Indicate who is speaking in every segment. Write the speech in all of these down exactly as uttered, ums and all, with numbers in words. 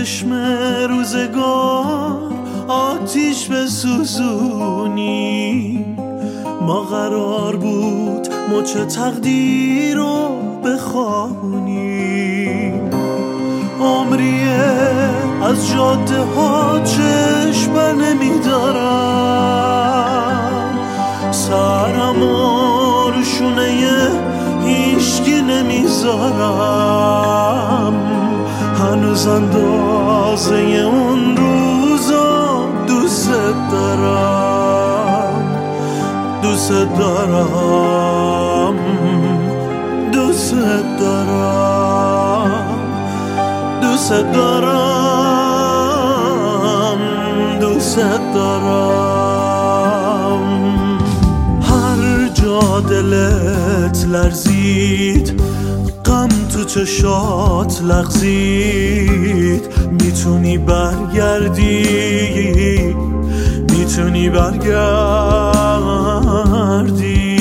Speaker 1: چشم روزگار آتیش بسوزونی. ما قرار بود مچ تقدیر رو بخوابونیم. عمریه از جاده ها چشم بر نمیدارم، سرمو رو شونه هیچکی نمیذارم. هنوز اندازه اون روزا دوست دارم، دوست دارم، دوست دارم، دوست دارم، دوست دارم. هر جا دلت لرزید، غم تو چشات لغزید، میتونی برگردی، میتونی برگردی.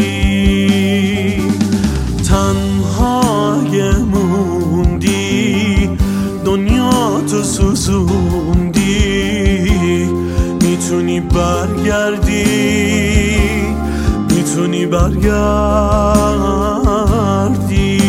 Speaker 1: تنهای موندی، دنیا تو سوزوندی، میتونی برگردی، میتونی برگردی.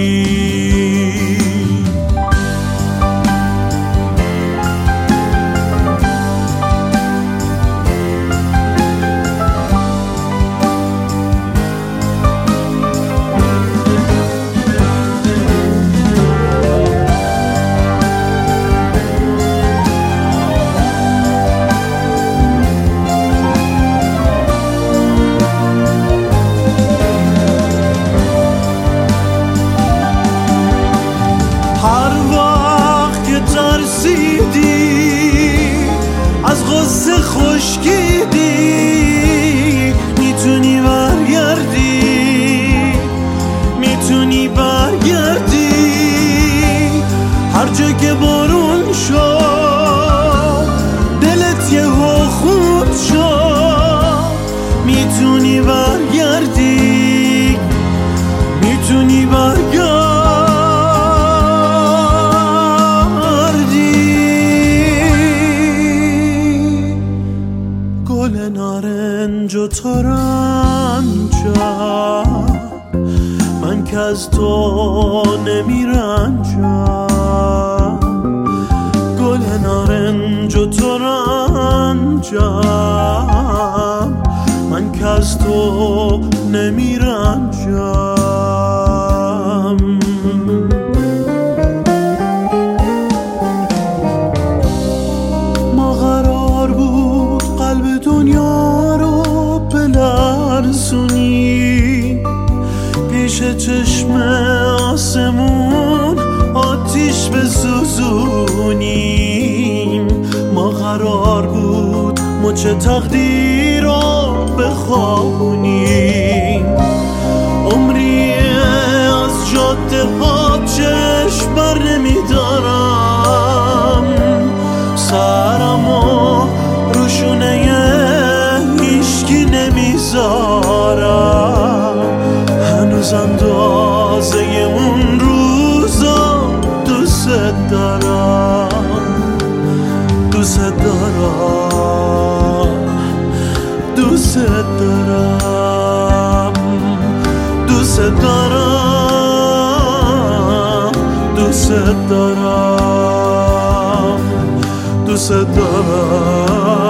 Speaker 1: از غصه خشکیدی، میتونی برگردی، میتونی برگردی. هر جا که بارون شد دلت یهو خون شد، میتونی برگردی، میتونی برگردی. گل نارنج و ترنجم، من که از تو نمیرنجم. گل نارنج و ترنجم، من که از تو نمیرنجم. ما قرار بود قلب دنیا رو بلرزونی، پیش چشم آسمون آتیش بسوزونیم. ما قرار بود مچ تقدیر رو بخوابونیم. عمریه از جاده ها چشم بر نمیدارم، سرمو رو شونه هیچکی نمیذارم. هنوز اندازه اون روزا دوست دارم، دوست دارم، دوست دارم، دوست دارم، دوست دارم، دوست دارم.